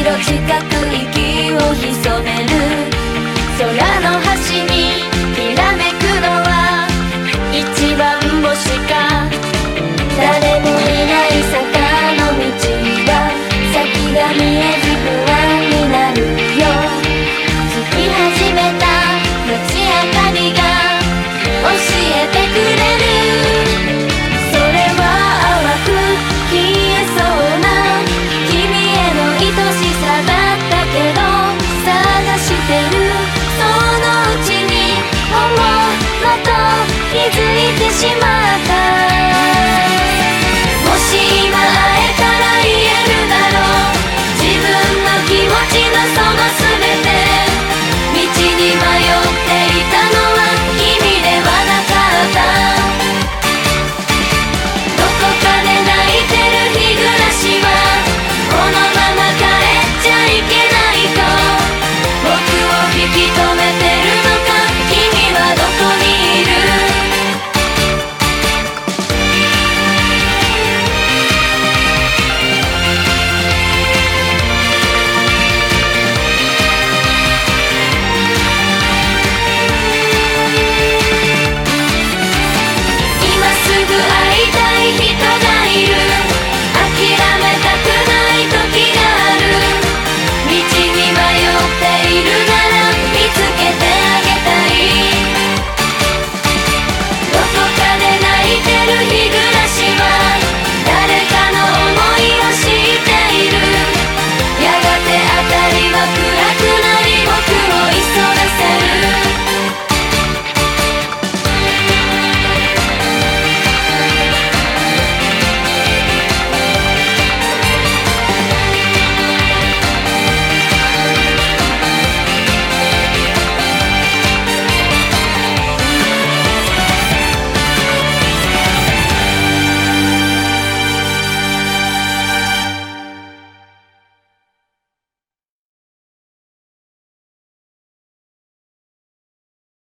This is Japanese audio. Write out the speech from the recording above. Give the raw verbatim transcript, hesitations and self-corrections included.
ろ近く息を潜める空の端にきらめくのは一番星か。誰もいない坂の道は先が見えず不安になるよ。つき始めた街明かりが教えてくれる。それは淡く消えそうな君への愛しさだったけど、探してるそのうちに本物と気づいてしまう。